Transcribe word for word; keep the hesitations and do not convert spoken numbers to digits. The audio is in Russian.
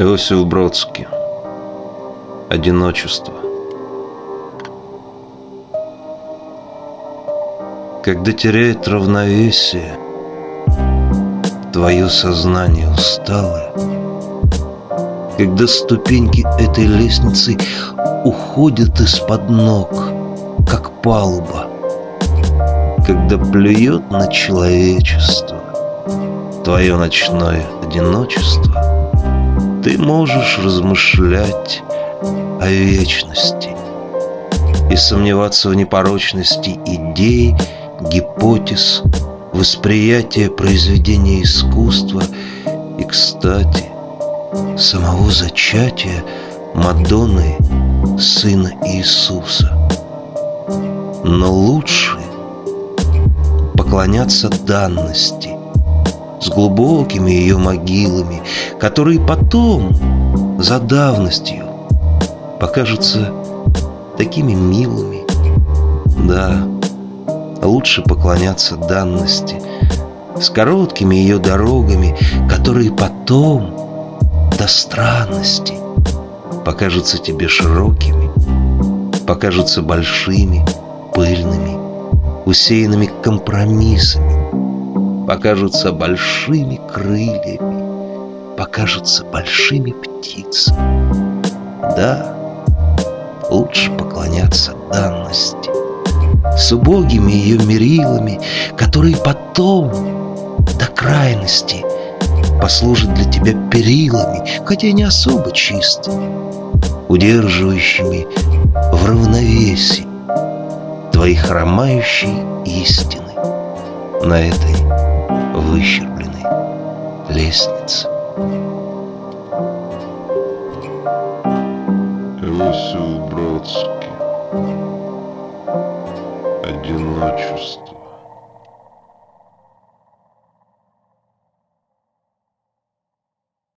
Иосиф Бродский. Одиночество. Когда теряет равновесие твое сознание усталое, когда ступеньки этой лестницы уходят из-под ног, как палуба, когда плюет на человечество твое ночное одиночество, ты можешь размышлять о вечности и сомневаться в непорочности идей, гипотез, восприятия произведения искусства и, кстати, самого зачатия Мадонны, Сына Иисуса. Но лучше поклоняться данности с глубокими ее могилами, которые потом, за давностью, покажутся такими милыми. Да, лучше поклоняться данности с короткими ее дорогами, которые потом, до странности, покажутся тебе широкими, покажутся большими, пыльными, усеянными компромиссами, покажутся большими крыльями, покажутся большими птицами. Да, лучше поклоняться данности с убогими ее мерилами, которые потом, до крайности, послужат для тебя перилами, хотя и не особо чистыми, удерживающими в равновесии твои хромающие истины на этой выщербленной лестнице. Иосиф Бродский. Одиночество.